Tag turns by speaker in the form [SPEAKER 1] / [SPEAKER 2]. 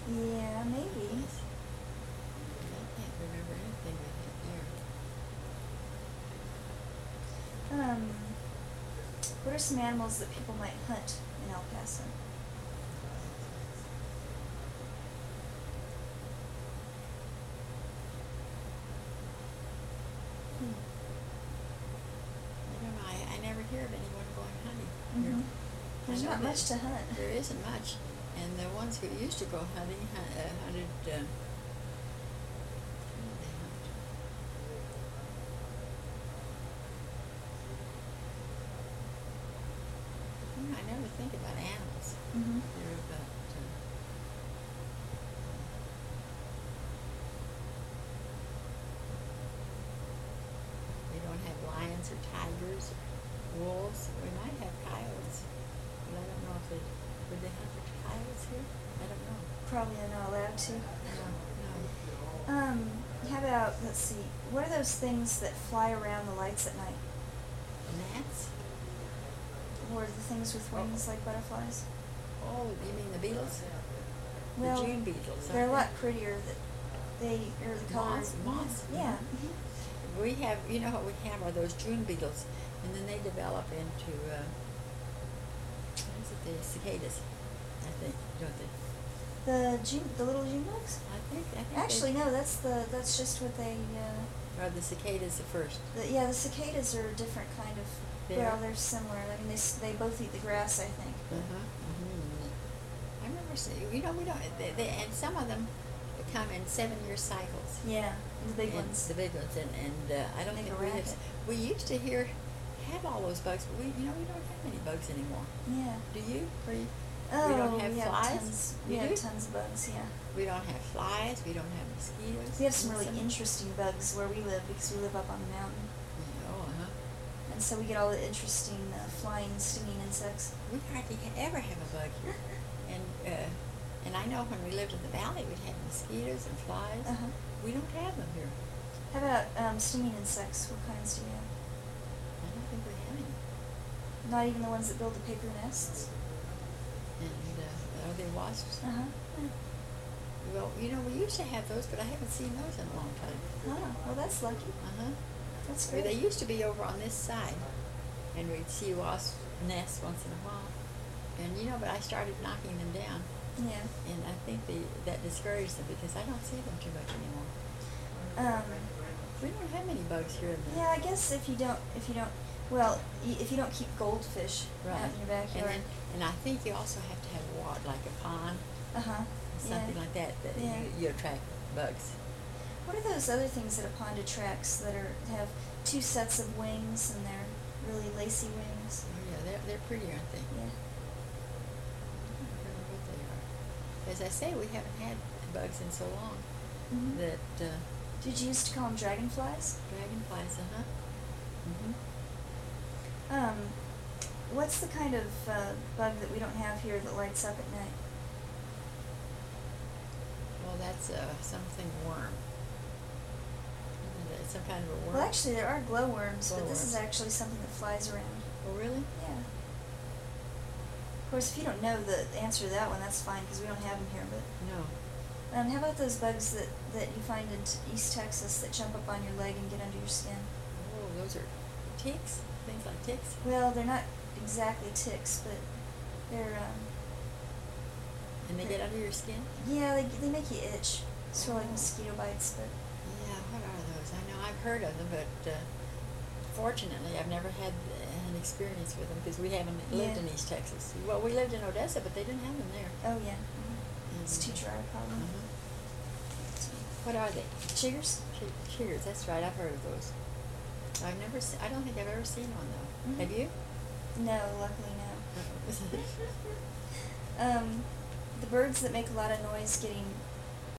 [SPEAKER 1] Yeah, maybe.
[SPEAKER 2] Yes. I can't remember anything we had there.
[SPEAKER 1] What are some animals that people might hunt in El Paso?
[SPEAKER 2] Hmm. I don't know. I never hear of anyone going hunting here.
[SPEAKER 1] Mm-hmm. There's
[SPEAKER 2] I know
[SPEAKER 1] not
[SPEAKER 2] that
[SPEAKER 1] much to hunt.
[SPEAKER 2] there isn't much, and the ones who used to go hunting hunted. What did they hunt? I never think about animals.
[SPEAKER 1] Mm-hmm.
[SPEAKER 2] They're about. We don't have lions or tigers or wolves. We might have coyotes, but I don't know if they would they hunt for coyotes here. I don't know.
[SPEAKER 1] Probably are not allowed to.
[SPEAKER 2] No, no.
[SPEAKER 1] How about, let's see, what are those things that fly around the lights at night?
[SPEAKER 2] Gnats?
[SPEAKER 1] Or the things with wings like butterflies?
[SPEAKER 2] Oh, you mean the beetles?
[SPEAKER 1] Well,
[SPEAKER 2] The June beetles.
[SPEAKER 1] they're a
[SPEAKER 2] aren't
[SPEAKER 1] lot prettier. That they are the colors.
[SPEAKER 2] Moths?
[SPEAKER 1] Yeah.
[SPEAKER 2] they? We have, you know what we have are those June beetles, and then they develop into, what is it, the cicadas, I think, don't they?
[SPEAKER 1] The little June bugs.
[SPEAKER 2] I think.
[SPEAKER 1] Actually, no. That's just what they.
[SPEAKER 2] Or the cicadas the first.
[SPEAKER 1] Yeah, the cicadas are a different kind of. Well, they're similar. I mean, they both eat the grass, I think.
[SPEAKER 2] I remember seeing, we don't, and some of them come in 7-year cycles.
[SPEAKER 1] Yeah, the big
[SPEAKER 2] And
[SPEAKER 1] ones.
[SPEAKER 2] The big ones, and I don't
[SPEAKER 1] Make
[SPEAKER 2] think
[SPEAKER 1] a
[SPEAKER 2] we have.
[SPEAKER 1] racket.
[SPEAKER 2] We used to have all those bugs, but we don't have any bugs anymore.
[SPEAKER 1] Yeah.
[SPEAKER 2] Do you? Or you?
[SPEAKER 1] Oh,
[SPEAKER 2] we don't have
[SPEAKER 1] we have
[SPEAKER 2] flies.
[SPEAKER 1] tons.
[SPEAKER 2] You
[SPEAKER 1] We
[SPEAKER 2] do?
[SPEAKER 1] have tons of bugs. Yeah.
[SPEAKER 2] We don't have flies. We don't have mosquitoes.
[SPEAKER 1] We have some really interesting bugs where we live because we live up on the mountain,
[SPEAKER 2] Oh,
[SPEAKER 1] and so we get all the interesting flying, stinging insects.
[SPEAKER 2] We hardly ever have a bug here, and I know when we lived in the valley, we'd have mosquitoes and flies.
[SPEAKER 1] Uh-huh.
[SPEAKER 2] We don't have them here.
[SPEAKER 1] How about stinging insects? What kinds do you have?
[SPEAKER 2] I don't think we have any.
[SPEAKER 1] Not even the ones that build the paper nests.
[SPEAKER 2] And are they wasps?
[SPEAKER 1] Uh huh.
[SPEAKER 2] Well, we used to have those, but I haven't seen those in a long time.
[SPEAKER 1] Oh, well, that's lucky.
[SPEAKER 2] Uh-huh.
[SPEAKER 1] That's
[SPEAKER 2] They
[SPEAKER 1] great.
[SPEAKER 2] used to be over on this side, and we'd see wasp nests once in a while. And but I started knocking them down,
[SPEAKER 1] Yeah.
[SPEAKER 2] and I think that discouraged them because I don't see them too much anymore. We don't have many bugs here in the
[SPEAKER 1] Yeah, I guess if you don't, well, if you don't keep goldfish
[SPEAKER 2] right
[SPEAKER 1] out in your backyard.
[SPEAKER 2] and I think you also have to have water, like a pond,
[SPEAKER 1] Uh huh.
[SPEAKER 2] something like that
[SPEAKER 1] Yeah.
[SPEAKER 2] you attract bugs.
[SPEAKER 1] What are those other things that a pond attracts that have two sets of wings and they're really lacy wings?
[SPEAKER 2] Oh yeah, they're pretty, aren't they?
[SPEAKER 1] Yeah.
[SPEAKER 2] I don't remember what they are. As I say, we haven't had bugs in so long
[SPEAKER 1] Mhm.
[SPEAKER 2] that
[SPEAKER 1] Did you used to call them dragonflies?
[SPEAKER 2] dragonflies,
[SPEAKER 1] Mm-hmm. What's the kind of bug that we don't have here that lights up at night?
[SPEAKER 2] Well, that's something worm. Isn't it some kind of a worm?
[SPEAKER 1] Well, actually, there are glowworms, but this is
[SPEAKER 2] Glowworms.
[SPEAKER 1] actually something that flies around.
[SPEAKER 2] Oh, really?
[SPEAKER 1] Yeah. Of course, if you don't know the answer to that one, that's fine because we don't have them here. But
[SPEAKER 2] No.
[SPEAKER 1] how about those bugs that you find in East Texas that jump up on your leg and get under your skin?
[SPEAKER 2] Oh, those are ticks? Things like ticks?
[SPEAKER 1] Well, they're not exactly ticks, but they're
[SPEAKER 2] And they get under your skin?
[SPEAKER 1] yeah, they make you itch, sort of like mosquito bites, but.
[SPEAKER 2] Yeah, what are those? I know I've heard of them, but fortunately I've never had an experience with them because we haven't lived
[SPEAKER 1] Yeah.
[SPEAKER 2] in East Texas. Well, we lived in Odessa, but they didn't have them there.
[SPEAKER 1] Oh yeah. It's too dry, probably.
[SPEAKER 2] What are they?
[SPEAKER 1] Chiggers?
[SPEAKER 2] Chiggers, that's right. I've heard of those. I don't think I've ever seen one though.
[SPEAKER 1] Mhm.
[SPEAKER 2] Have you?
[SPEAKER 1] No, luckily no. The birds that make a lot of noise getting